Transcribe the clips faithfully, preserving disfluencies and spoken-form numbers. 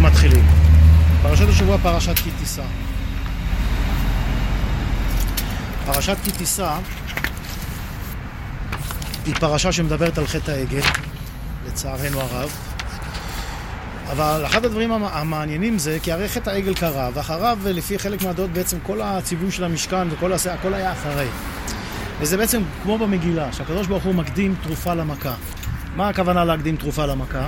מתחילים. פרשת השבוע פרשת כי תישא. פרשת כי תישא היא פרשה שמדברת על חטא העגל, לצערנו הרב. אבל אחד הדברים המעניינים זה, כי הרי חטא העגל קרה, ואחריו, לפי חלק מהדעות, בעצם כל הציווי של המשכן וכל הכל, הכל היה אחרי. וזה בעצם כמו במגילה, שהקדוש ברוך הוא מקדים תרופה למכה. מה הכוונה להקדים תרופה למכה?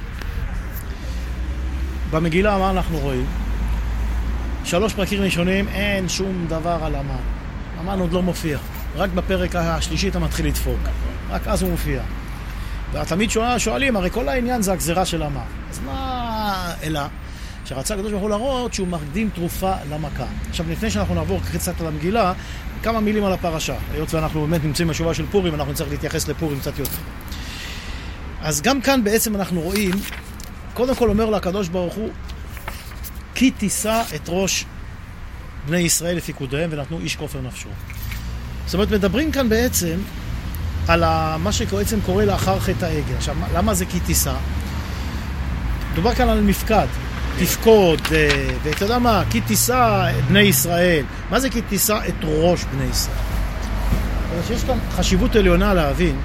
במגילה, מה אנחנו רואים? שלוש פרקים ראשונים, אין שום דבר על המן. המן עוד לא מופיע. רק בפרק השלישי אתה מתחיל לדפוק. רק אז הוא מופיע. ותמיד שואלים, הרי כל העניין זה הגזרה של המן. אז מה אלא? שרצה הקדוש ברוך הוא להראות שהוא מקדים תרופה למכה. עכשיו, לפני שאנחנו נעבור קצת על המגילה, כמה מילים על הפרשה. היות ואנחנו באמת נמצאים בשבוע של פורים, אנחנו נצטרך להתייחס לפורים קצת יותר. אז גם כאן בעצם אנחנו רואים, קודם כל אומר לקדוש ברוך הוא, כי תישא את ראש בני ישראל לפיקודיהם ונתנו איש כופר נפשו. זאת אומרת, מדברים כאן בעצם על מה שבעצם קורה לאחר חטא העגל. עכשיו, למה זה כי תישא? מדובר כאן על מפקד, תפקוד, ואתה יודע מה, כי תישא בני ישראל. מה זה כי תישא את ראש בני ישראל? יש כאן חשיבות עליונה להבין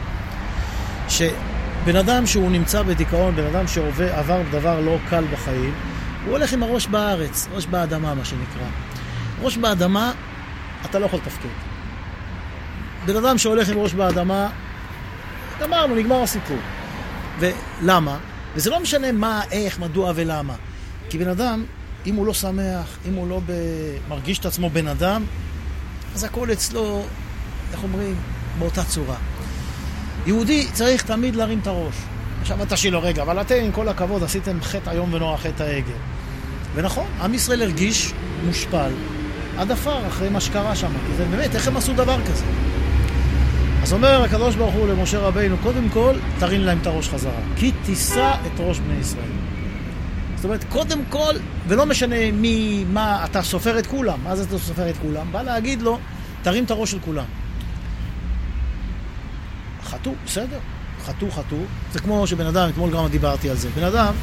שבן אדם שהוא נמצא בדיכאון, בן אדם שעבר דבר לא קל בחיים, הוא הולך עם הראש בארץ, ראש באדמה מה שנקרא. ראש באדמה, אתה לא יכול לתפקד. בן אדם שהולך עם ראש באדמה, גמרנו, נגמר הסיפור. ולמה? וזה לא משנה מה, איך, מדוע ולמה. כי בן אדם, אם הוא לא שמח, אם הוא לא מרגיש את עצמו בן אדם, אז הכל אצלו, איך אומרים, באותה צורה. יהודי צריך תמיד להרים את הראש. עכשיו אתה שאלה, רגע, אבל אתם עם כל הכבוד עשיתם חטא היום ונורא חטא העגל. ונכון, עם ישראל הרגיש מושפל עד אפר אחרי מה שקרה שם. כי זה באמת, איך הם עשו דבר כזה? אז אומר הקדוש ברוך הוא למשה רבינו, קודם כל, תרים להם את הראש חזרה. כי תישא את ראש בני ישראל. זאת אומרת, קודם כל, ולא משנה מי, מה, אתה סופר את כולם. מה זה אתה סופר את כולם? בא להגיד לו, תרים את הראש של כולם. חטאו, בסדר. חטאו, חטאו. זה כמו שבן אדם, אתמול גם דיברתי על זה. בן אדם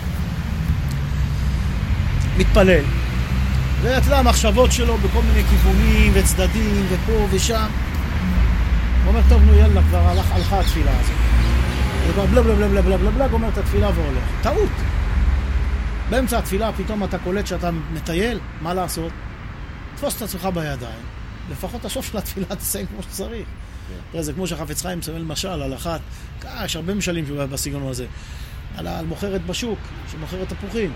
מתפלל. ואתה יודע, המחשבות שלו בכל מיני כיוונים וצדדים ופה ושם. הוא אומר, טוב, נו, יאללה, כבר הלך, הלכה התפילה הזאת. הוא כבר בלה בלה בלה בלה בלה בלה בלה, גומר את התפילה והולך. טעות. באמצע התפילה פתאום אתה קולט שאתה מטייל, מה לעשות? תפוס את עצמך בידיים. לפחות הסוף של התפילה תסיים כמו שצריך. תראה, זה כמו שהחפץ חיים מסמל משל על אחת, יש הרבה משלים בסגנון הזה, על מוכרת בשוק, שמוכרת תפוחים.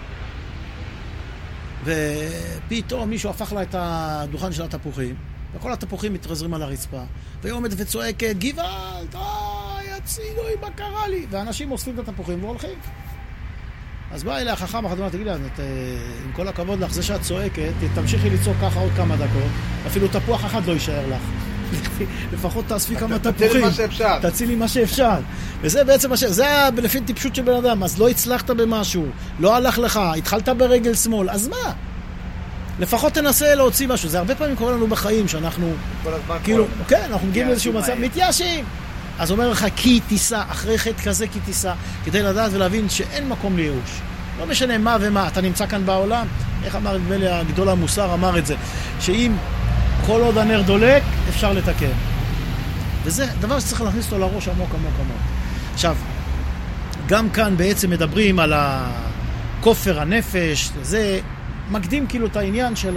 ופתאום מישהו הפך לה את הדוכן של התפוחים, וכל התפוחים מתרזרים על הרצפה, והיא עומדת וצועקת, גבעת, אוי, הצילו, מה קרה לי? ואנשים אוספים את התפוחים והולכים. אז בא אליה החכם, אחת אומרת, תגיד לה, עם כל הכבוד לך, זה שאת צועקת, תמשיכי לצעוק ככה עוד כמה דקות, אפילו תפוח אחד לא יישאר לך. לפחות תאספי כמה תפוחים. תצילי מה שאפשר. תצילי מה שאפשר. וזה בעצם מה ש... זה לפי טיפשות של בן אדם. אז לא הצלחת במשהו, לא הלך לך, התחלת ברגל שמאל, אז מה? לפחות תנסה להוציא משהו. זה הרבה פעמים קורה לנו בחיים, שאנחנו... כל הזמן כאילו, כן, אנחנו מגיעים לאיזשהו מצב, מתייאשים. אז אומר לך, כי תישא, אחרי חטא כזה כי תישא, כדי לדעת ולהבין שאין מקום לייאוש. לא משנה מה ומה, אתה נמצא כאן בעולם, איך אמר, נדמה לי, הגדול המוסר אמר את זה, שאם כל עוד הנר דולק, אפשר לתקן. וזה דבר שצריך להכניס אותו לראש עמוק עמוק עמוק. עכשיו, גם כאן בעצם מדברים על הכופר הנפש, זה מקדים כאילו את העניין של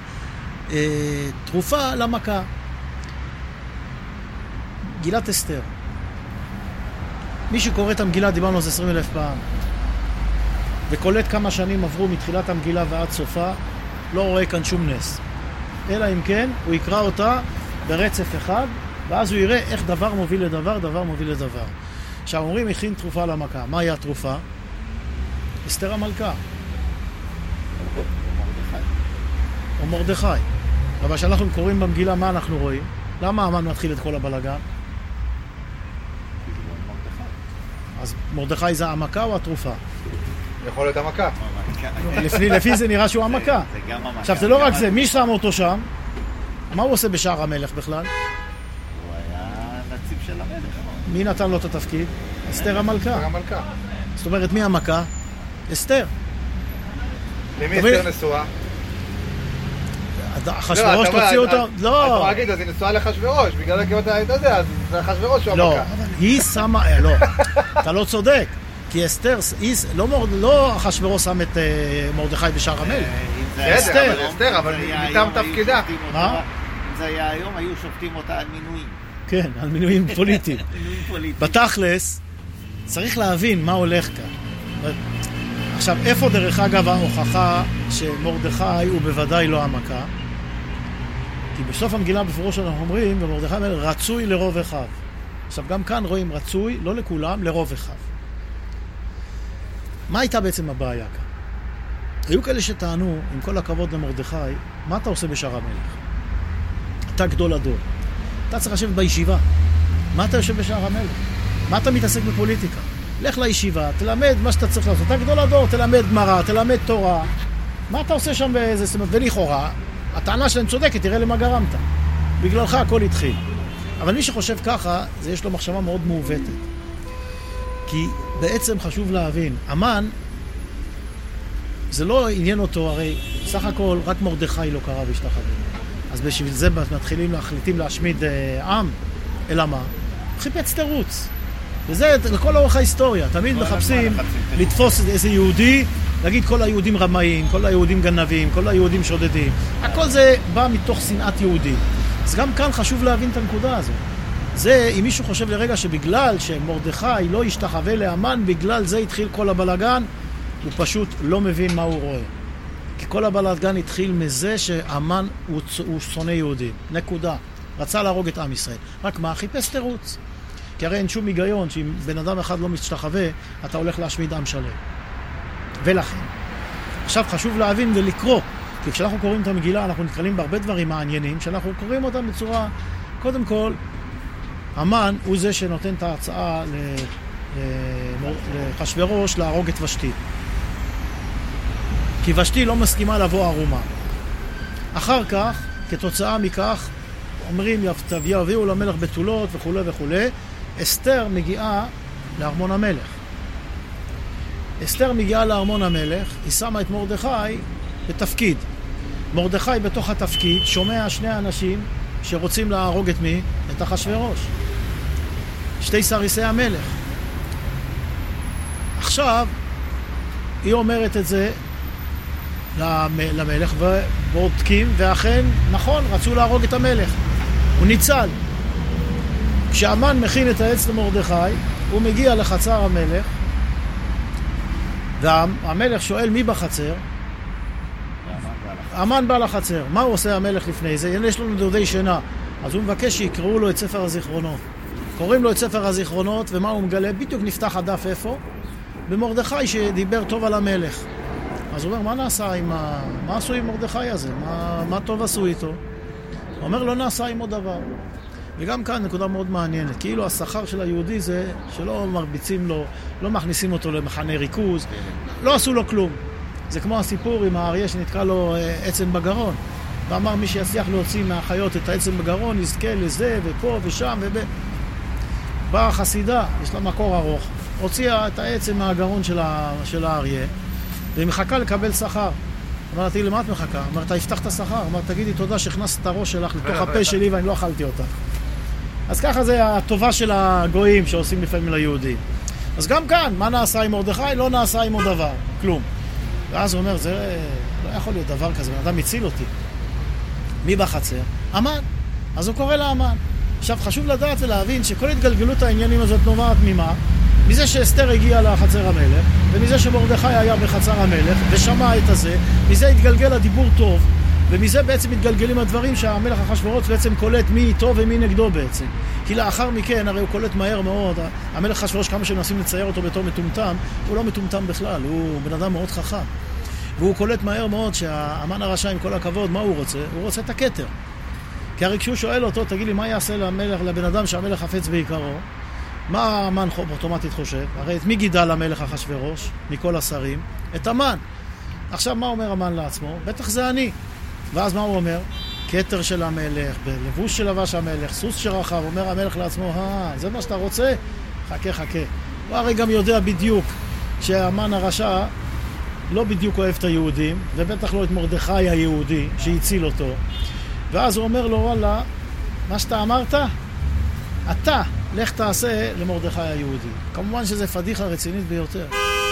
התרופה למכה. מגילת אסתר. מי שקורא את המגילה, דיברנו על זה עשרים אלף פעם, וקולט כמה שנים עברו מתחילת המגילה ועד סופה, לא רואה כאן שום נס. אלא אם כן, הוא יקרא אותה ברצף אחד, ואז הוא יראה איך דבר מוביל לדבר, דבר מוביל לדבר. עכשיו, אומרים, הכין תרופה למכה. מה היה התרופה? אסתר המלכה. או מרדכי. אבל כשאנחנו קוראים במגילה, מה אנחנו רואים? למה המן מתחיל את כל הבלגן? אז מרדכי זה המכה או התרופה? יכול להיות המכה. לפי זה נראה שהוא המכה. עכשיו, זה לא רק זה, מי שם אותו שם? מה הוא עושה בשער המלך בכלל? הוא היה נציב של המלך. מי נתן לו את התפקיד? אסתר המלכה. המלכה. זאת אומרת, מי המכה? אסתר. למי אסתר נשואה? אחשוורוש תוציא אותו, לא. אתה מגיד, אז היא נשואה לאחשוורוש, בגלל זה אתה יודע, אז זה אחשוורוש הוא המכה. לא, היא שמה, לא, אתה לא צודק, כי אסתר, לא אחשוורוש שם את מרדכי בשער המלך. אסתר, אסתר, אבל מטעם תפקידה. מה? אם זה היה היום, היו שופטים אותה על מינויים. כן, על מינויים פוליטיים. מינויים פוליטיים. בתכלס, צריך להבין מה הולך כאן. עכשיו, איפה דרך אגב ההוכחה שמרדכי הוא בוודאי לא המכה? כי בסוף המגילה בפירוש אנחנו אומרים, ומרדכי אומר, רצוי לרוב אחיו. עכשיו, גם כאן רואים רצוי, לא לכולם, לרוב אחיו. מה הייתה בעצם הבעיה כאן? היו כאלה שטענו, עם כל הכבוד למרדכי, מה אתה עושה בשער המלך? אתה גדול הדור. אתה צריך לשבת בישיבה. מה אתה יושב בשער המלך? מה אתה מתעסק בפוליטיקה? לך לישיבה, תלמד מה שאתה צריך לעשות. אתה גדול הדור, תלמד גמרא, תלמד תורה. מה אתה עושה שם באיזה סמך? ולכאורה, הטענה שלהם צודקת, תראה למה גרמת. בגללך הכל התחיל. אבל מי שחושב ככה, זה יש לו מחשבה מאוד מעוותת. כי בעצם חשוב להבין, המן, זה לא עניין אותו, הרי סך הכל רק מרדכי לא קרא והשתחווה. אז בשביל זה מתחילים להחליטים להשמיד אה, עם, אלא מה? חיפץ תירוץ. וזה לכל אורך ההיסטוריה, תמיד מחפשים לתפוס איזה יהודי, להגיד כל היהודים רמאים, כל היהודים גנבים, כל היהודים שודדים. הכל זה בא מתוך שנאת יהודים. אז גם כאן חשוב להבין את הנקודה הזו. זה, אם מישהו חושב לרגע שבגלל שמרדכי לא השתחווה להמן, בגלל זה התחיל כל הבלגן, הוא פשוט לא מבין מה הוא רואה. כי כל הבלגן התחיל מזה שהמן הוא, הוא שונא יהודים. נקודה. רצה להרוג את עם ישראל. רק מה? חיפש תירוץ. כי הרי אין שום היגיון שאם בן אדם אחד לא משתחווה, אתה הולך להשמיד עם שלם. ולכן, עכשיו חשוב להבין ולקרוא. כי כשאנחנו קוראים את המגילה, אנחנו נתקלים בהרבה דברים מעניינים, שאנחנו קוראים אותם בצורה, קודם כל, המן הוא זה שנותן את ההצעה לאחשוורוש להרוג את ושתי. כי ושתי לא מסכימה לבוא ערומה. אחר כך, כתוצאה מכך, אומרים יביאו למלך בתולות וכו' וכו'. אסתר מגיעה לארמון המלך. אסתר מגיעה לארמון המלך, היא שמה את מרדכי בתפקיד. מרדכי בתוך התפקיד שומע שני אנשים שרוצים להרוג את מי? את אחשוורוש. שתי סריסי המלך. עכשיו, היא אומרת את זה למלך ובודקים, ואכן, נכון, רצו להרוג את המלך. הוא ניצל. כשהמן מכין את העץ למרדכי, הוא מגיע לחצר המלך, והמלך שואל מי בחצר? המן בא לחצר. מה הוא עושה המלך לפני זה? יש לנו דודי שינה. אז הוא מבקש שיקראו לו את ספר הזיכרונות. קוראים לו את ספר הזיכרונות, ומה הוא מגלה? בדיוק נפתח הדף איפה? במרדכי שדיבר טוב על המלך. אז הוא אומר, מה נעשה עם ה... מה עשו עם מרדכי הזה? מה, מה טוב עשו איתו? הוא אומר, לא נעשה עם עוד דבר. וגם כאן נקודה מאוד מעניינת. כאילו השכר של היהודי זה שלא מרביצים לו, לא מכניסים אותו למחנה ריכוז, לא עשו לו כלום. זה כמו הסיפור עם האריה שנתקע לו עצם בגרון. ואמר, מי שיצליח להוציא מהחיות את העצם בגרון, יזכה לזה ופה ושם וב... באה חסידה, יש לה מקור ארוך, הוציאה את העצם מהגרון של, ה... של האריה, והיא מחכה לקבל שכר. אמרת, תגיד, למה את מחכה? אמרת, תפתח את השכר. אמרת, תגידי, תודה שהכנסת את הראש שלך לתוך הפה שלי ואני לא אכלתי אותך. אז ככה זה הטובה של הגויים שעושים לפעמים ליהודים. אז גם כאן, מה נעשה עם מרדכי? לא נעשה עם עוד דבר, כלום. ואז הוא אומר, זה לא יכול להיות דבר כזה, בן אדם הציל אותי. מי בחצר? המן. אז הוא קורא לאמן. עכשיו חשוב לדעת ולהבין שכל התגלגלות העניינים הזאת נובעת ממה? מזה שאסתר הגיעה לחצר המלך, ומזה שמרדכי היה בחצר המלך, ושמע את הזה, מזה התגלגל הדיבור טוב, ומזה בעצם מתגלגלים הדברים שהמלך אחשוורוש בעצם קולט מי איתו ומי נגדו בעצם. כי לאחר מכן, הרי הוא קולט מהר מאוד, המלך אחשוורוש כמה שמנסים לצייר אותו בתור מטומטם, הוא לא מטומטם בכלל, הוא בן אדם מאוד חכם. והוא קולט מהר מאוד שהאמן הרשע עם כל הכבוד, מה הוא רוצה? הוא רוצה את הכתר. כי הרי כשהוא שואל אותו, תגיד לי, מה יעשה למלך, לבן אדם שהמלך חפץ בעיקרו? מה האמן אוטומטית חושב? הרי את מי גידל המלך אחשוורוש מכל השרים? את המן. עכשיו מה אומר המן לעצמו? בטח זה אני. ואז מה הוא אומר? כתר של המלך, בלבוש של לבש המלך, סוס שרחב, אומר המלך לעצמו, אה, זה מה שאתה רוצה? חכה, חכה. הוא הרי גם יודע בדיוק שהמן הרשע לא בדיוק אוהב את היהודים, ובטח לא את מרדכי היהודי שהציל אותו. ואז הוא אומר לו, וואלה, מה שאתה אמרת, אתה, לך תעשה למרדכי היהודי. כמובן שזה פדיחה רצינית ביותר.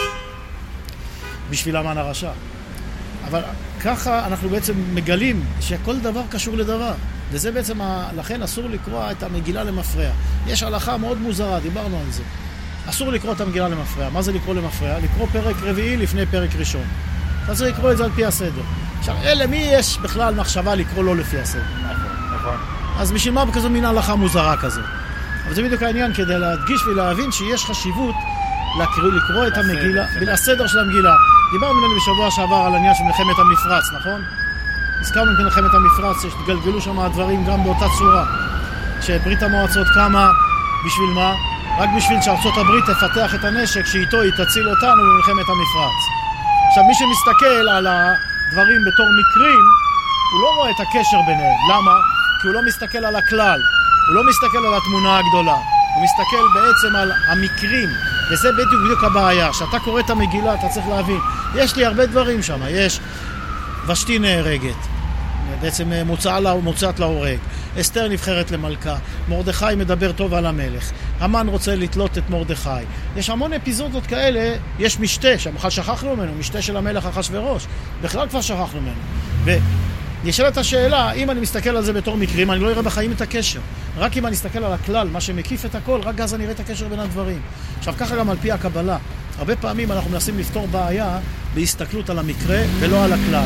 בשביל המן הרשע. אבל ככה אנחנו בעצם מגלים שכל דבר קשור לדבר. וזה בעצם, ה... לכן אסור לקרוא את המגילה למפרע. יש הלכה מאוד מוזרה, דיברנו על זה. אסור לקרוא את המגילה למפרע. מה זה לקרוא למפרע? לקרוא פרק רביעי לפני פרק ראשון. אתה צריך לקרוא את זה על פי הסדר. עכשיו, אלה, מי יש בכלל מחשבה לקרוא לא לפי הסדר? נכון, נכון. אז בשביל מה כזו מין הלכה מוזרה כזאת? אבל זה בדיוק העניין, כדי להדגיש ולהבין שיש חשיבות לקרוא, לקרוא את המגילה, ולסדר של המגילה. דיברנו ממני בשבוע שעבר על העניין של מלחמת המפרץ, נכון? הזכרנו את מלחמת המפרץ, שתגלגלו שם הדברים גם באותה צורה. שברית המועצות קמה, בשביל מה? רק בשביל שארצות הברית תפתח את הנשק, שאיתו היא תציל אותנו במלחמת המפרץ. עכשיו, מי שמסתכל על הדברים בתור מקרים, הוא לא רואה את הקשר ביניהם. למה? כי הוא לא מסתכל על הכלל. הוא לא מסתכל על התמונה הגדולה. הוא מסתכל בעצם על המקרים. וזה בדיוק בדיוק הבעיה. כשאתה קורא את המגילה, אתה צריך להבין. יש לי הרבה דברים שם. יש ושתי נהרגת. בעצם מוצאת להורג. אסתר נבחרת למלכה. מרדכי מדבר טוב על המלך. המן רוצה לתלות את מרדכי. יש המון אפיזודות כאלה. יש משתה, שבכלל שכחנו ממנו. משתה של המלך אחשוורוש. בכלל כבר שכחנו ממנו. וישאלת השאלה, אם אני מסתכל על זה בתור מקרים, אני לא אראה בחיים את הקשר. רק אם אני אסתכל על הכלל, מה שמקיף את הכל, רק אז אני אראה את הקשר בין הדברים. עכשיו, ככה גם על פי הקבלה. הרבה פעמים אנחנו מנסים לפתור בעיה בהסתכלות על המקרה ולא על הכלל.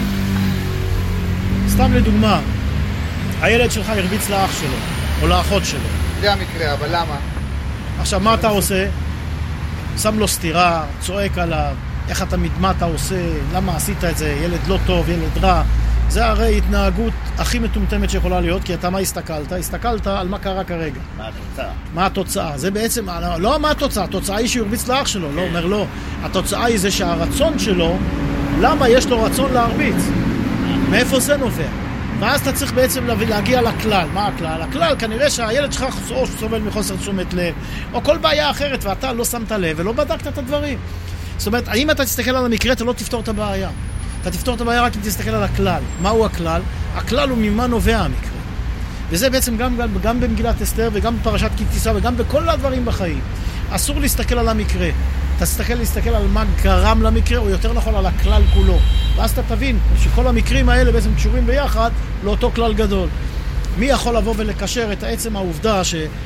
סתם לדוגמה, הילד שלך הרביץ לאח שלו, או לאחות שלו. זה המקרה, אבל למה? עכשיו, מה אתה עושה? שם לו סתירה, צועק עליו, איך אתה, מה אתה עושה, למה עשית את זה, ילד לא טוב, ילד רע. זה הרי התנהגות הכי מטומטמת שיכולה להיות, כי אתה מה הסתכלת? הסתכלת על מה קרה כרגע. מה התוצאה? מה התוצאה? זה בעצם, לא מה התוצאה, התוצאה היא שהוא הרביץ לאח שלו, לא אומר לא. התוצאה היא זה שהרצון שלו, למה יש לו רצון להרביץ? מאיפה זה נובע? ואז אתה צריך בעצם להגיע לכלל. מה הכלל? הכלל, כנראה שהילד שלך או סובל מחוסר תשומת לב, או כל בעיה אחרת, ואתה לא שמת לב ולא בדקת את הדברים. זאת אומרת, אם אתה תסתכל על המקרה, אתה לא תפתור את הבעיה. אתה תפתור את הבעיה רק אם תסתכל על הכלל. מהו הכלל? הכלל הוא ממה נובע המקרה. וזה בעצם גם, גם, גם במגילת אסתר וגם בפרשת כי תישא וגם בכל הדברים בחיים. אסור להסתכל על המקרה. אתה תסתכל להסתכל על מה גרם למקרה, או יותר נכון על הכלל כולו. ואז אתה תבין שכל המקרים האלה בעצם קשורים ביחד לאותו כלל גדול. מי יכול לבוא ולקשר את העצם העובדה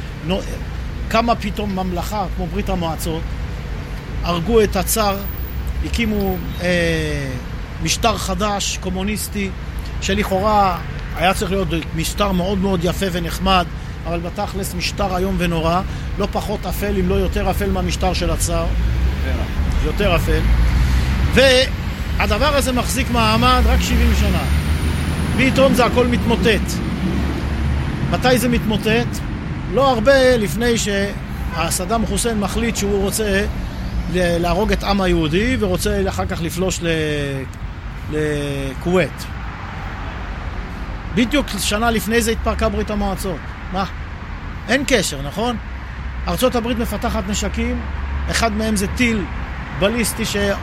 שכמה פתאום ממלכה כמו ברית המועצות, הרגו את הצאר, הקימו אה, משטר חדש, קומוניסטי, שלכאורה היה צריך להיות משטר מאוד מאוד יפה ונחמד, אבל בתכלס משטר היום ונורא, לא פחות אפל, אם לא יותר אפל מהמשטר של הצאר. יותר אפל. והדבר הזה מחזיק מעמד רק שבעים שנה. פתאום זה הכל מתמוטט. מתי זה מתמוטט? לא הרבה לפני שסדאם חוסיין מחליט שהוא רוצה להרוג את עם היהודי ורוצה אחר כך לפלוש לכווית. בדיוק שנה לפני זה התפרקה ברית המועצות. מה? אין קשר, נכון? ארצות הברית מפתחת נשקים, אחד מהם זה טיל בליסטי שאתה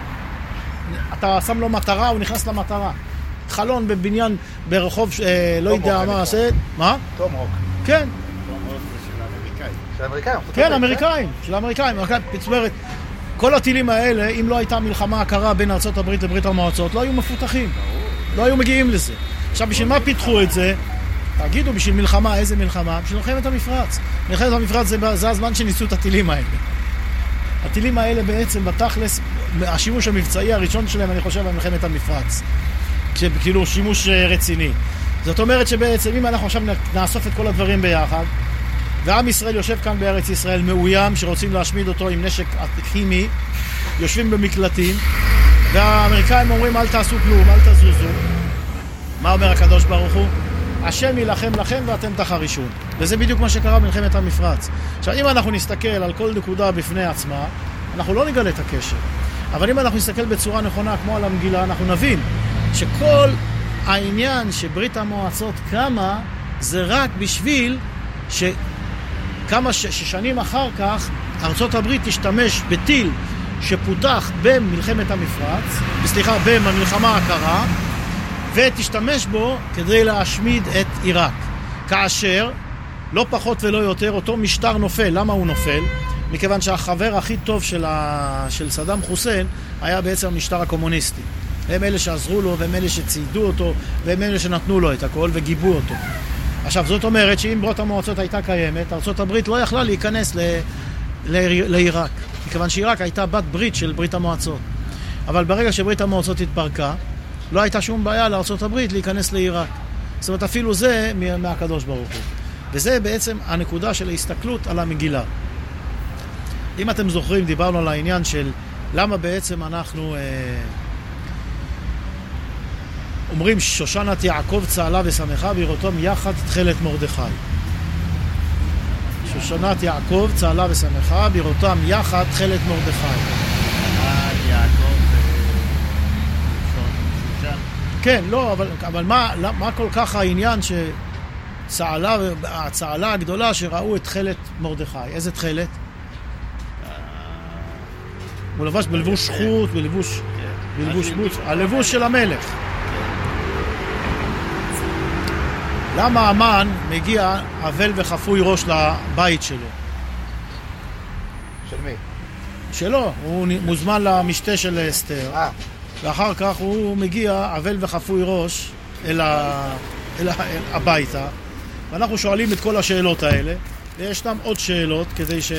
שם לו מטרה, הוא נכנס למטרה. חלון בבניין ברחוב, אה, לא יודע מה עושה. מה? טום רוק. כן. טום רוק זה של האמריקאים. של האמריקאים? כן, אמריקאים. של האמריקאים. זאת אומרת, כל הטילים האלה, אם לא הייתה מלחמה הקרה בין ארצות הברית לברית המועצות, לא היו מפותחים. לא היו מגיעים לזה. עכשיו, בשביל מה פיתחו את זה? תגידו, בשביל מלחמה, איזה מלחמה? בשביל מלחמת המפרץ. מלחמת המפרץ זה, זה הזמן שניסו את הטילים האלה. הטילים האלה בעצם בתכלס, השימוש המבצעי הראשון שלהם, אני חושב, במלחמת המפרץ. כאילו שימוש רציני. זאת אומרת שבעצם אם אנחנו עכשיו נאסוף את כל הדברים ביחד, ועם ישראל יושב כאן בארץ ישראל מאוים, שרוצים להשמיד אותו עם נשק כימי, יושבים במקלטים, והאמריקאים אומרים אל תעשו כלום, אל תזוזו. מה אומר הקדוש ברוך הוא? השם ילחם לכם ואתם תחרישון. וזה בדיוק מה שקרה במלחמת המפרץ. עכשיו, אם אנחנו נסתכל על כל נקודה בפני עצמה, אנחנו לא נגלה את הקשר. אבל אם אנחנו נסתכל בצורה נכונה כמו על המגילה, אנחנו נבין שכל העניין שברית המועצות קמה, זה רק בשביל שכמה ש- ששנים אחר כך ארצות הברית תשתמש בטיל שפותח במלחמת המפרץ, סליחה, במלחמה הקרה, ותשתמש בו כדי להשמיד את עיראק. כאשר, לא פחות ולא יותר, אותו משטר נופל. למה הוא נופל? מכיוון שהחבר הכי טוב של, ה... של סדאם חוסיין היה בעצם המשטר הקומוניסטי. הם אלה שעזרו לו, והם אלה שציידו אותו, והם אלה שנתנו לו את הכל וגיבו אותו. עכשיו, זאת אומרת שאם ברית המועצות הייתה קיימת, ארצות הברית לא יכלה להיכנס ל... ל... לעיראק. מכיוון שעיראק הייתה בת ברית של ברית המועצות. אבל ברגע שברית המועצות התפרקה, לא הייתה שום בעיה לארצות הברית להיכנס לעיראק. זאת אומרת, אפילו זה מהקדוש ברוך הוא. וזה בעצם הנקודה של ההסתכלות על המגילה. אם אתם זוכרים, דיברנו על העניין של למה בעצם אנחנו אה, אומרים שושנת יעקב צהלה ושמחה בראותם יחד תכלת מרדכי. שושנת יעקב צהלה ושמחה בראותם יחד תכלת מרדכי. יעקב שושן. כן, לא, אבל, אבל מה, מה כל כך העניין שצהלה, הצהלה הגדולה שראו את תכלת מרדכי? איזה תכלת? הוא לבש בלבוש חוט, בלבוש, בלבוש בוץ, הלבוש של המלך. למה המן מגיע אבל וחפוי ראש לבית שלו? של מי? שלו, הוא מוזמן למשתה של אסתר, ואחר כך הוא מגיע אבל וחפוי ראש אל, ה... אל, ה... אל הביתה, ואנחנו שואלים את כל השאלות האלה, וישנם עוד שאלות כדי ש...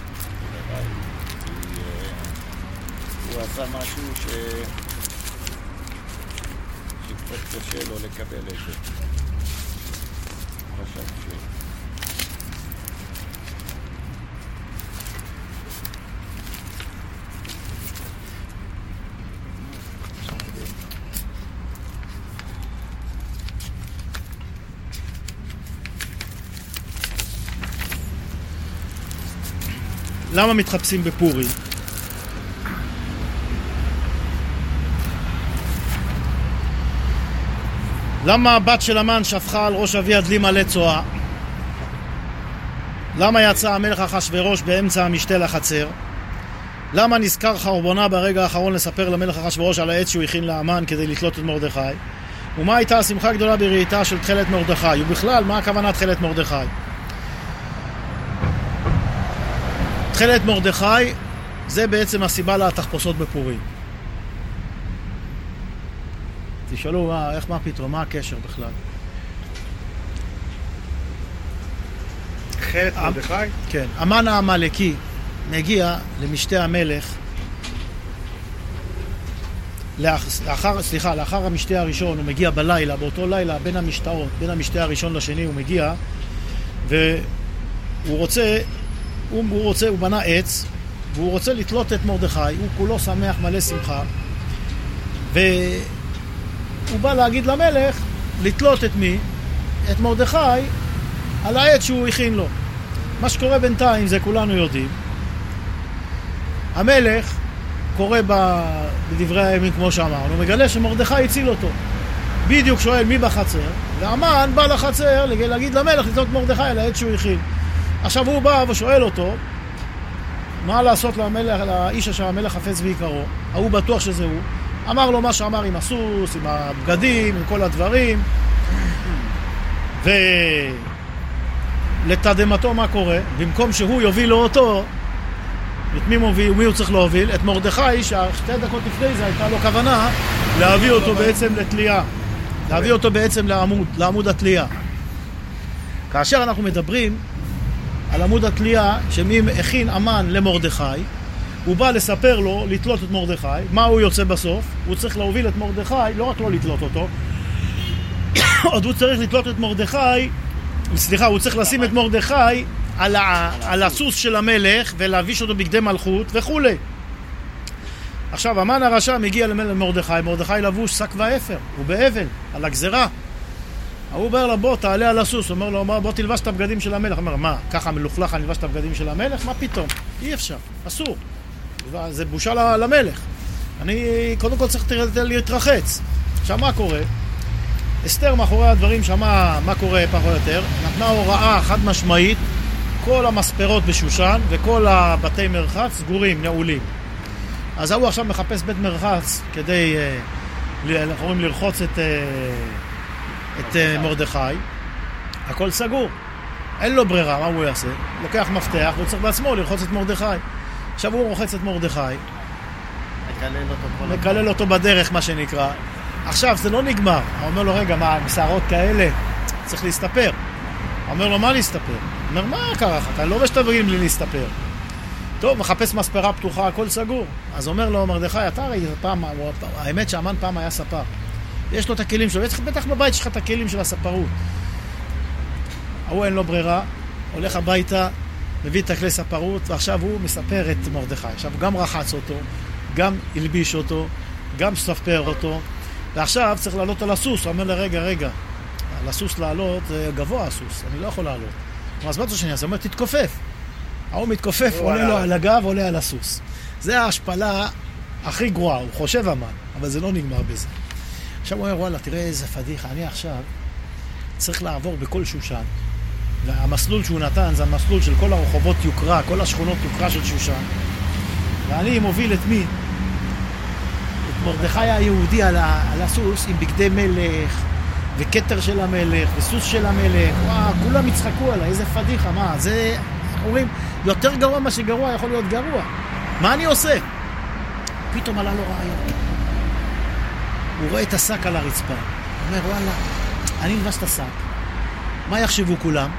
הוא עשה משהו ש... שקצת קשה לו לקבל את זה. חשב ש... למה מתחפשים בפורים? למה הבת של המן שפכה על ראש אביה דלי מלא צואה? למה יצא המלך אחשוורוש באמצע המשתה לחצר? למה נזכר חרבונה ברגע האחרון לספר למלך אחשוורוש על העץ שהוא הכין להמן כדי לתלות את מרדכי? ומה הייתה השמחה הגדולה בראיתה של תכלת מרדכי? ובכלל, מה הכוונה תכלת מרדכי? תכלת מרדכי זה בעצם הסיבה לתחפושות בפורים. תשאלו, מה, איך, מה פתאום, מה הקשר בכלל? תכלת מרדכי? כן. המן העמלקי מגיע למשתה המלך לאחר, סליחה, לאחר המשתה הראשון, הוא מגיע בלילה, באותו לילה, בין המשתאות, בין המשתה הראשון לשני הוא מגיע, והוא רוצה, הוא, הוא רוצה, הוא בנה עץ, והוא רוצה לתלות את מרדכי, הוא כולו שמח, מלא שמחה, ו... הוא בא להגיד למלך לתלות את מי? את מרדכי על העץ שהוא הכין לו. מה שקורה בינתיים זה כולנו יודעים. המלך קורא בדברי הימים כמו שאמרנו, מגלה שמרדכי הציל אותו. בדיוק שואל מי בחצר, והמן בא לחצר להגיד למלך לתלות מרדכי על העץ שהוא הכין. עכשיו הוא בא ושואל אותו מה לעשות למלך, לאיש אשר המלך חפץ ויקרו. הוא בטוח שזה הוא. אמר לו מה שאמר עם הסוס, עם הבגדים, עם כל הדברים. ולתדמתו מה קורה? במקום שהוא יוביל לו אותו, את מי מוביל, ומי הוא צריך להוביל? את מרדכי, ששתי דקות לפני זה הייתה לו כוונה להביא אותו בעצם לתלייה. להביא אותו בעצם לעמוד, לעמוד התלייה. כאשר אנחנו מדברים על עמוד התלייה, שמי הכין המן למרדכי, הוא בא לספר לו לתלות את מרדכי. מה הוא יוצא בסוף? הוא צריך להוביל את מרדכי, לא רק לא לתלות אותו, עוד הוא צריך לתלות את מרדכי, סליחה, הוא צריך לשים את מרדכי על, ה, על הסוס של המלך ולהביש אותו בגדי מלכות וכו'. עכשיו, המן הרשע מגיע למרדכי, מרדכי לבוש שק ואפר, הוא באבל, על הגזרה. הוא אומר לו, בוא, תעלה על הסוס. הוא אומר לו, בוא תלבש את הבגדים של המלך. הוא אומר, מה, ככה מלוכלך אני אלבש את הבגדים של המלך? מה פתאום? אי אפשר, אסור. זה בושה למלך. אני קודם כל צריך להתרחץ. עכשיו, מה קורה? אסתר מאחורי הדברים שמה מה קורה פחות או יותר, נתנה הוראה חד משמעית, כל המספרות בשושן וכל הבתי מרחץ סגורים, נעולים. אז הוא עכשיו מחפש בית מרחץ כדי, אנחנו אומרים, לרחוץ את, את מרדכי. הכל סגור. אין לו ברירה, מה הוא יעשה? לוקח מפתח, הוא צריך בעצמו לרחוץ את מרדכי. עכשיו הוא רוחץ את מרדכי. מקלל אותו, מקלל אותו בדרך, מה שנקרא. עכשיו, זה לא נגמר. הוא אומר לו, רגע, מה, מסערות כאלה? צריך להסתפר. הוא אומר לו, מה להסתפר? הוא אומר, מה קרה לך? אתה לא משתברים לי להסתפר. טוב, מחפש מספרה פתוחה, הכל סגור. אז אומר לו, מרדכי, אתה ראית פעם, האמת שהמן פעם היה ספר. יש לו את הכלים שלו, יש בטח בבית שלך את הכלים של הספרות. הוא אין לו ברירה, הולך הביתה, מביא את הכלי ספרות, ועכשיו הוא מספר את מרדכי. עכשיו הוא גם רחץ אותו, גם הלביש אותו, גם ספר אותו, ועכשיו צריך לעלות על הסוס. הוא אומר לה, רגע, רגע, על הסוס לעלות, זה גבוה הסוס, אני לא יכול לעלות. אז מה זה שאני אעשה? הוא אומר, תתכופף. הוא מתכופף, עולה לו על הגב, עולה על הסוס. זה ההשפלה הכי גרועה, הוא חושב אמן, אבל זה לא נגמר בזה. עכשיו הוא אומר, וואלה, תראה איזה פדיחה, אני עכשיו צריך לעבור בכל שושן, והמסלול שהוא נתן זה המסלול של כל הרחובות יוקרה, כל השכונות יוקרה של שושן, ואני מוביל את מי? את מרדכי היהודי על, ה- על הסוס עם בגדי מלך, וכתר של המלך, וסוס של המלך, וואו, כולם יצחקו עליי, איזה פדיחה, מה, זה, אומרים, יותר גרוע מה שגרוע יכול להיות גרוע. מה אני עושה? פתאום עלה לו רעיון. הוא רואה את השק על הרצפה. הוא אומר, וואלה, אני נלבש את השק. מה יחשבו כולם?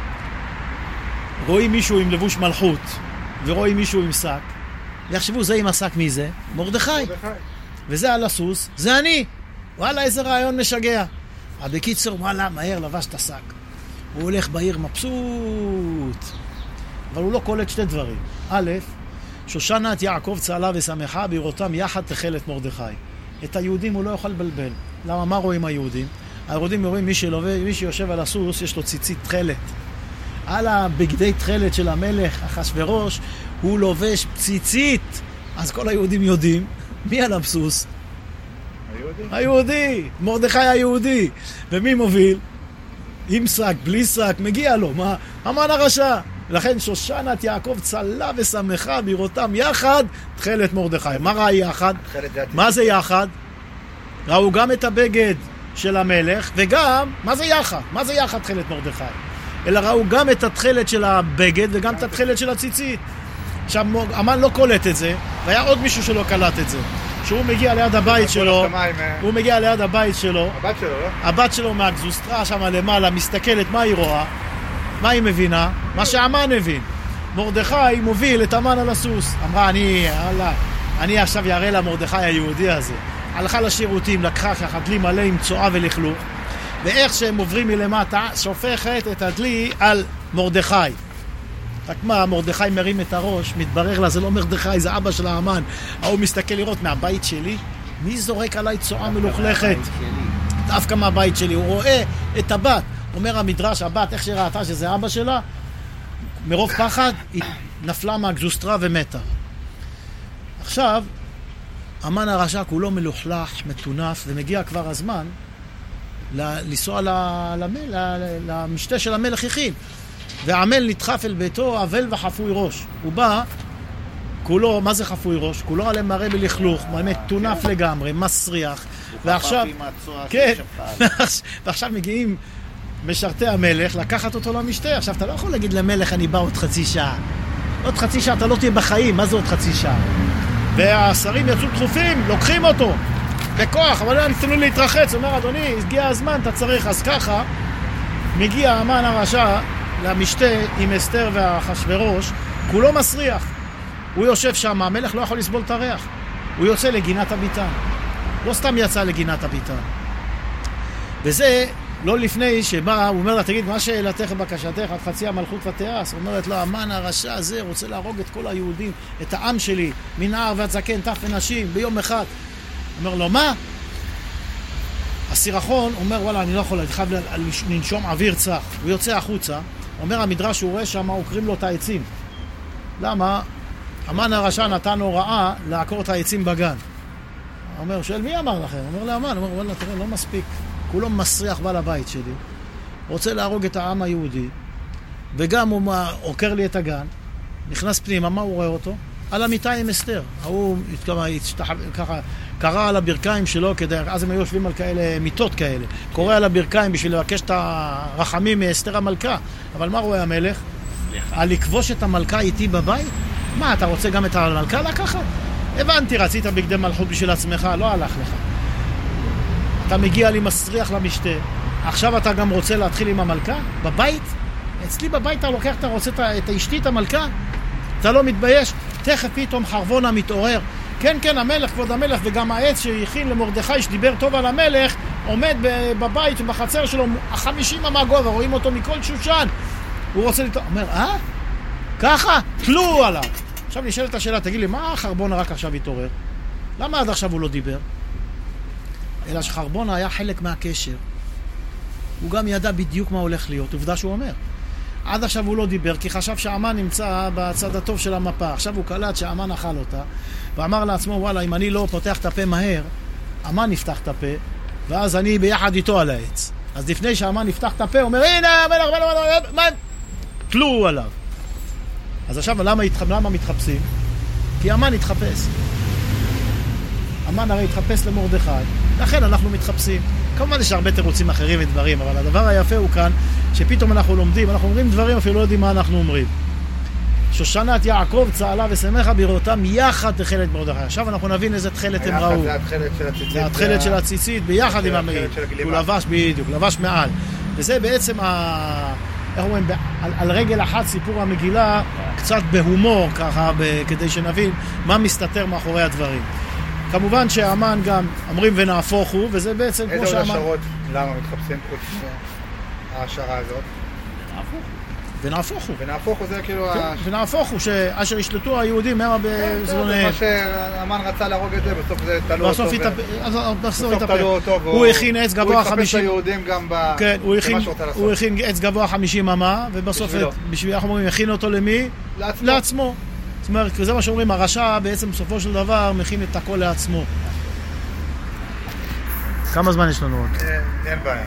רואים מישהו עם לבוש מלכות, ורואים מישהו עם שק. יחשבו, זה עם השק מי זה? מרדכי. וזה על הסוס, זה אני. וואלה, איזה רעיון משגע. אבל בקיצור, וואלה, מהר לבש את השק. הוא הולך בעיר מבסוט. אבל הוא לא קולט שתי דברים. א', שושנת יעקב צהלה ושמחה, בראותם יחד תחלת מרדכי. את היהודים הוא לא יוכל לבלבל. למה? מה רואים היהודים? היהודים רואים מי שלובש, מי שיושב על הסוס, יש לו ציצית תחלת. על הבגדי תחלת של המלך אחשוורוש, הוא לובש ציצית. אז כל היהודים יודעים, מי על הסוס? היהודי. היהודי, מרדכי היהודי. ומי מוביל? עם שק, בלי שק, מגיע לו. מה? המן הרשע. לכן שושנת יעקב צלה ושמחה בראותם יחד תחלת מרדכי. מה ראה יחד? מה זה יחד? ראו גם את הבגד של המלך וגם, מה זה יחד? מה זה יחד תחלת מרדכי? אלא ראו גם את התחלת של הבגד וגם את התחלת של הציצית. עכשיו, המן לא קולט את זה, והיה עוד מישהו שלא קלט את זה. שהוא מגיע ליד הבית שלו, הוא מגיע ליד הבית שלו, הבת שלו, לא? הבת שלו מהגזוסטרה שם למעלה, מסתכלת, מה היא רואה? מה היא מבינה? מה שהמן מבין. מרדכי מוביל את המן על הסוס. אמרה, אני, אללה, אני עכשיו יראה לה מרדכי היהודי הזה. הלכה לשירותים, לקחה ככה דלי מלא עם צועה ולכלוך, ואיך שהם עוברים מלמטה, שופכת את הדלי על מרדכי. רק מה, מרדכי מרים את הראש, מתברר לה, זה לא מרדכי, זה אבא של האמן. הוא מסתכל לראות, מהבית שלי? מי זורק עליי צועה מלוכלכת? דווקא מהבית שלי. הוא רואה את הבת. אומר המדרש, הבת, איך שראתה שזה אבא שלה, מרוב פחד, היא נפלה מהגזוסטרה ומתה. עכשיו, המן הרשע כולו מלוכלך, מטונף, ומגיע כבר הזמן לנסוע למשתה של המלך יכין. והעמל נדחף אל ביתו, אבל וחפוי ראש. הוא בא, כולו, מה זה חפוי ראש? כולו עליהם מראה בלכלוך, באמת טונף לגמרי, מסריח. ועכשיו, כן, ועכשיו מגיעים משרתי המלך לקחת אותו למשתה. עכשיו, אתה לא יכול להגיד למלך, אני בא עוד חצי שעה. עוד חצי שעה, אתה לא תהיה בחיים, מה זה עוד חצי שעה? והשרים יצאו דחופים, לוקחים אותו בכוח, אבל הם נתנו להתרחץ. הוא אומר, אדוני, הגיע הזמן, אתה צריך. אז ככה, מגיע המן הרשע למשתה עם אסתר ואחשוורוש, כולו מסריח. הוא יושב שם, המלך לא יכול לסבול את הריח. הוא יוצא לגינת הביתן. לא סתם יצא לגינת הביתן. וזה לא לפני שבא, הוא אומר לה, תגיד, מה שאלתך בקשתך, עד חצי המלכות ותיעש? הוא אומרת לו, המן הרשע הזה רוצה להרוג את כל היהודים, את העם שלי, מנער ועד זקן, טף ונשים, ביום אחד. הוא אומר לו, מה? הסירחון אומר, וואלה, אני לא יכול, אני חייב לנשום אוויר צח. הוא יוצא החוצה, אומר המדרש, הוא רואה שם, הוא קרים לו את העצים. למה? המן הרשע נתן הוראה לעקור את העצים בגן. הוא אומר, שואל, מי אמר לכם? הוא אומר לאמן, הוא אומר, וואלה, תראה, לא מספיק. כולו מסריח בעל הבית שלי, רוצה להרוג את העם היהודי, וגם הוא עוקר לי את הגן, נכנס פנימה, מה הוא רואה אותו? על המיטה עם אסתר. הוא ככה קרא על הברכיים שלו, כדי, אז הם היו יושבים על כאלה מיטות כאלה. קורא על הברכיים בשביל לבקש את הרחמים מאסתר המלכה. אבל מה רואה המלך? על לכבוש את המלכה איתי בבית? מה, אתה רוצה גם את המלכה לקחת? הבנתי, רצית בגדי מלכות בשביל עצמך, לא הלך לך. אתה מגיע לי מסריח למשתה, עכשיו אתה גם רוצה להתחיל עם המלכה? בבית? אצלי בבית אתה לוקח, אתה רוצה את אשתי, את המלכה? אתה לא מתבייש? תכף פתאום חרבונה מתעורר. כן, כן, המלך, כבוד המלך, וגם העץ שהכין למרדכי, שדיבר טוב על המלך, עומד בבית ובחצר שלו, החמישים אמה גובה, רואים אותו מכל שושן. הוא רוצה לת... אומר, אה? ככה? תלו עליו. עכשיו נשאלת השאלה, תגיד לי, מה חרבונה רק עכשיו התעורר? למה עד עכשיו הוא לא דיבר? אלא שחרבונה היה חלק מהקשר. הוא גם ידע בדיוק מה הולך להיות, עובדה שהוא אומר. עד עכשיו הוא לא דיבר, כי חשב שהאמן נמצא בצד הטוב של המפה. עכשיו הוא קלט שהאמן אכל אותה, ואמר לעצמו, וואלה, אם אני לא פותח את הפה מהר, האמן נפתח את הפה, ואז אני ביחד איתו על העץ. אז לפני שהאמן נפתח את הפה, הוא אומר, הנה, המלך, מלך, מלך, תלו עליו. אז עכשיו, למה, למה מתחפשים? כי האמן התחפש. האמן הרי התחפש למרדכי, לכן אנחנו מתחפשים. כמובן יש הרבה תירוצים אחרים ודברים, אבל הדבר היפה הוא כאן, שפתאום אנחנו לומדים, אנחנו אומרים דברים, אפילו לא יודעים מה אנחנו אומרים. שושנת יעקב צהלה ושמחה בראותם יחד תכלת מרדכי. עכשיו אנחנו נבין איזה תכלת הם ראו. זה התכלת של הציצית. זה התכלת של הציצית ביחד עם המעיל. הוא לבש בדיוק, לבש מעל. וזה בעצם, ה... איך אומרים, על, על רגל אחת סיפור המגילה, קצת בהומור ככה, ב... כדי שנבין מה מסתתר מאחורי הדברים. כמובן שהאמן גם אומרים ונהפוך הוא, וזה בעצם כמו שהאמן... איזה עוד השערות למה מתחפשים חוץ ההשערה הזאת? ונהפוך הוא. ונהפוך הוא זה כאילו... ונהפוך הוא, שאשר ישלטו היהודים ממה בזלוניהם. זה מה שהאמן רצה להרוג את זה, בסוף זה תלו אותו. בסוף תלו אותו. הוא הכין עץ גבוה חמישים... הוא התחפש ליהודים גם במה שהוא רוצה לעשות. הוא הכין עץ גבוה חמישים אמה, ובסוף, בשביל אנחנו אומרים, הכין אותו למי? לעצמו. זאת אומרת, זה מה שאומרים, הרשע בעצם בסופו של דבר מכין את הכל לעצמו. כמה זמן יש לנו עוד? אין בעיה.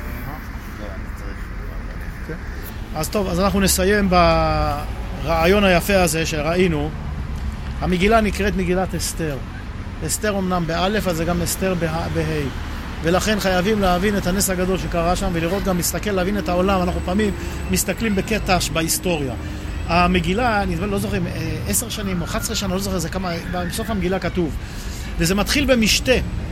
אז טוב, אז אנחנו נסיים ברעיון היפה הזה שראינו. המגילה נקראת מגילת אסתר. אסתר אמנם באלף, אז זה גם אסתר בה'. ולכן חייבים להבין את הנס הגדול שקרה שם, ולראות גם, מסתכל, להבין את העולם. אנחנו פעמים מסתכלים בקטע בהיסטוריה. המגילה, אני לא זוכר, עשר שנים או אחת עשרה שנה, לא זוכר, זה כמה, בסוף המגילה כתוב. וזה מתחיל במשתה.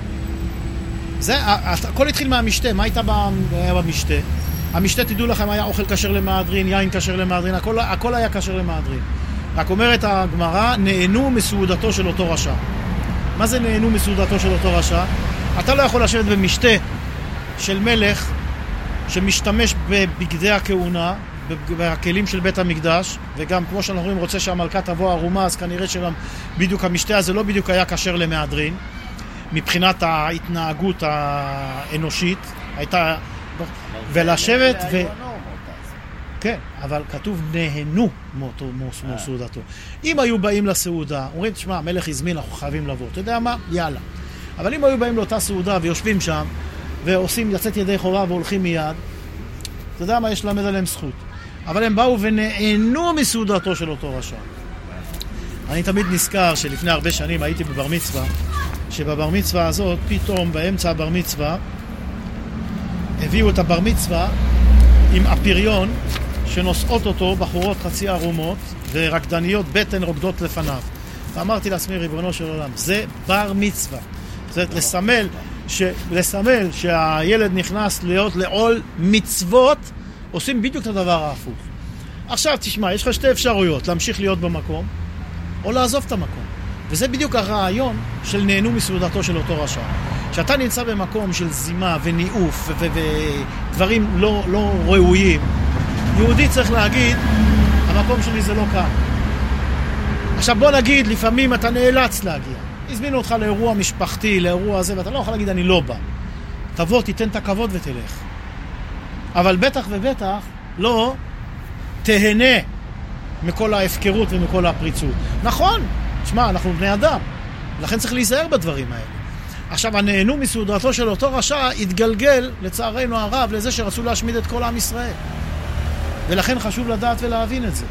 זה, הכל התחיל מהמשתה. מה הייתה במשתה? המשתה, תדעו לכם, היה אוכל כשר למהדרין, יין כשר למהדרין, הכל, הכל היה כשר למהדרין. רק אומרת הגמרא, נהנו מסעודתו של אותו רשע. מה זה נהנו מסעודתו של אותו רשע? אתה לא יכול לשבת במשתה של מלך שמשתמש בבגדי הכהונה, בכלים של בית המקדש, וגם כמו שאנחנו רואים, רוצה שהמלכה תבוא ערומה, אז כנראה שגם בדיוק המשתה הזה לא בדיוק היה כשר למהדרין, מבחינת ההתנהגות האנושית, הייתה... ולשבת ו... כן, אבל כתוב נהנו מסעודתו. אם היו באים לסעודה, אומרים, תשמע, המלך הזמין, אנחנו חייבים לבוא. אתה יודע מה? יאללה. אבל אם היו באים לאותה סעודה ויושבים שם, ועושים יצאת ידי חובה והולכים מיד, אתה יודע מה? יש למד עליהם זכות. אבל הם באו ונהנו מסעודתו של אותו רשע. אני תמיד נזכר שלפני הרבה שנים הייתי בבר מצווה, שבבר מצווה הזאת, פתאום באמצע הבר מצווה, הביאו את הבר מצווה עם הפריון שנושאות אותו בחורות חצי ערומות ורקדניות בטן רוקדות לפניו. ואמרתי לעצמי, ריבונו של עולם, זה בר מצווה. זה לסמל, ש... לסמל שהילד נכנס להיות לעול מצוות, עושים בדיוק את הדבר ההפוך. עכשיו תשמע, יש לך שתי אפשרויות, להמשיך להיות במקום או לעזוב את המקום. וזה בדיוק הרעיון של נהנו מסעודתו של אותו רשע. כשאתה נמצא במקום של זימה וניאוף ודברים לא, לא ראויים, יהודי צריך להגיד, המקום שלי זה לא כאן. עכשיו בוא נגיד, לפעמים אתה נאלץ להגיע. הזמינו אותך לאירוע משפחתי, לאירוע הזה, ואתה לא יכול להגיד, אני לא בא. תבוא, תיתן את הכבוד ותלך. אבל בטח ובטח לא תהנה מכל ההפקרות ומכל הפריצות. נכון, תשמע, אנחנו בני אדם, לכן צריך להיזהר בדברים האלה. עכשיו, הנהנו מסעודתו של אותו רשע התגלגל, לצערנו הרב, לזה שרצו להשמיד את כל עם ישראל. ולכן חשוב לדעת ולהבין את זה.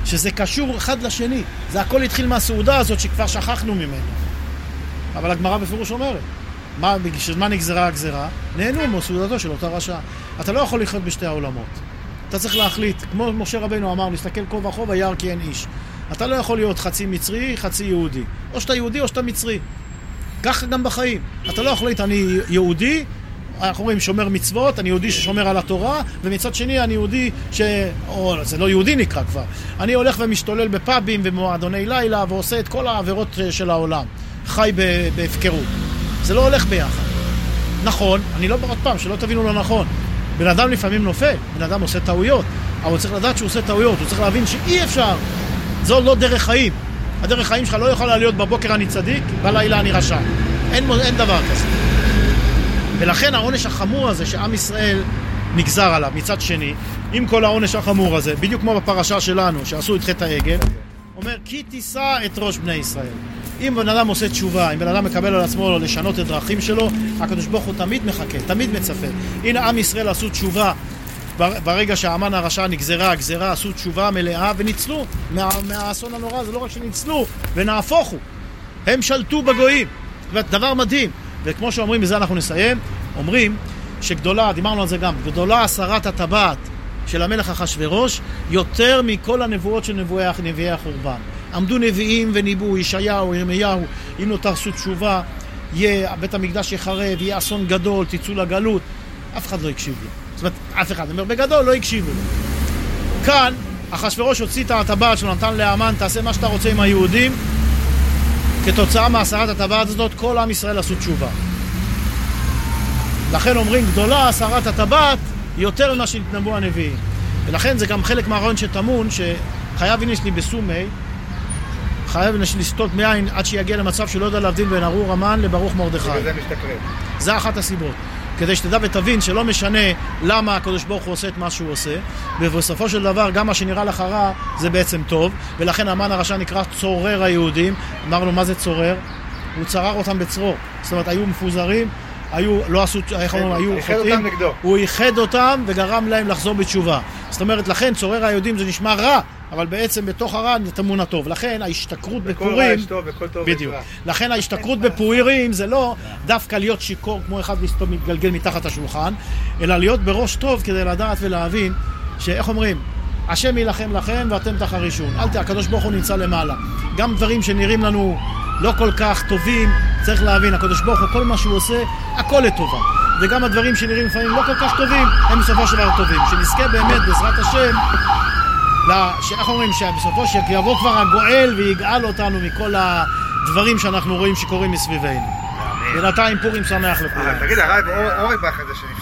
שזה קשור אחד לשני. זה הכל התחיל מהסעודה הזאת שכבר שכחנו ממנו. אבל הגמרא בפירוש אומרת, מה, מה נגזרה הגזרה? נהנו מסעודתו של אותה רשע. אתה לא יכול לחיות בשתי העולמות. אתה צריך להחליט, כמו משה רבנו אמר, להסתכל כה וכה וירא כי אין איש. אתה לא יכול להיות חצי מצרי, חצי יהודי. או שאתה יהודי או שאתה מצרי. ככה גם בחיים. אתה לא יכול להיות, אני יהודי, אנחנו אומרים שומר מצוות, אני יהודי ששומר על התורה, ומצד שני אני יהודי ש... או זה לא יהודי נקרא כבר. אני הולך ומשתולל בפאבים ומועדוני לילה, ועושה את כל העבירות של העולם. חי בהפקרות. זה לא הולך ביחד. נכון, אני לא עוד פעם, שלא תבינו לא נכון. בן אדם לפעמים נופל, בן אדם עושה טעויות, אבל הוא צריך לדעת שהוא עושה טעויות, הוא צריך להבין שאי אפשר. זו לא דרך חיים. הדרך חיים שלך לא יכולה להיות בבוקר אני צדיק, בלילה אני רשע. אין, אין דבר כזה. ולכן העונש החמור הזה שעם ישראל נגזר עליו מצד שני, עם כל העונש החמור הזה, בדיוק כמו בפרשה שלנו, שעשו את חטא העגל, אומר, כי תישא את ראש בני ישראל. אם בן אדם עושה תשובה, אם בן אדם מקבל על עצמו לשנות את דרכים שלו, הקדוש ברוך הוא תמיד מחכה, תמיד מצפה. הנה עם ישראל עשו תשובה, ברגע שהאמן הרשע נגזרה, הגזרה עשו תשובה מלאה וניצלו מה, מהאסון הנורא. זה לא רק שניצלו, ונהפוך הוא. הם שלטו בגויים. דבר מדהים. וכמו שאומרים, בזה אנחנו נסיים, אומרים שגדולה, דיברנו על זה גם, גדולה הסרת הטבעת של המלך אחשוורוש, יותר מכל הנבואות של נבואי, נביאי החורבן. עמדו נביאים וניבאו, ישעיהו, ירמיהו, אם לא תעשו תשובה, יהיה, בית המקדש יחרב, יהיה אסון גדול, תצאו לגלות. אף אחד לא יקשיב לו. זאת אומרת, אף אחד, אומר, בגדול לא יקשיבו לו. כאן, אחשוורוש הוציא את הטבעת שלו, נתן להמן, תעשה מה שאתה רוצה עם היהודים, כתוצאה מהסרת הטבעת הזאת, כל עם ישראל עשו תשובה. לכן אומרים, גדולה הסרת הטבעת, יותר ממה שנתנבאו הנביאים. ולכן זה גם חלק מהרעיון שטמון, שחייב איניש לי בסומי, חייב איניש לסטות מעין עד שיגיע למצב שלא יודע להבדיל בין ארור המן לברוך מרדכי. וזה משתקרב. זה אחת הסיבות. כדי שתדע ותבין שלא משנה למה הקדוש ברוך הוא עושה את מה שהוא עושה, ובסופו של דבר גם מה שנראה לך רע זה בעצם טוב, ולכן המן הרשע נקרא צורר היהודים. אמרנו מה זה צורר? הוא צרר אותם בצרור. זאת אומרת, היו מפוזרים, היו, לא עשו, איך אומרים, היו חוטאים, הוא ייחד אותם וגרם להם לחזור בתשובה. זאת אומרת, לכן צורר היהודים זה נשמע רע, אבל בעצם בתוך הרע טמון הטוב. לכן ההשתכרות בפורים, בדיוק. לכן ההשתכרות בפורים זה לא דווקא להיות שיקור כמו אחד מתגלגל מתחת השולחן, אלא להיות בראש טוב כדי לדעת ולהבין שאיך אומרים, השם ילחם לכם ואתם תחרישון. אל תהיה, הקדוש ברוך הוא נמצא למעלה. גם דברים שנראים לנו לא כל כך טובים, צריך להבין, הקדוש ברוך הוא כל מה שהוא עושה, הכל לטובה. וגם הדברים שנראים לפעמים לא כל כך טובים, הם בסופו של דבר טובים. שנזכה באמת בעזרת השם, שאנחנו אומרים שבסופו שיבוא כבר הגואל ויגאל אותנו מכל הדברים שאנחנו רואים שקורים מסביבנו. בינתיים פורים שמח לכולם. תגיד, הרב, אורי בא אחד השני.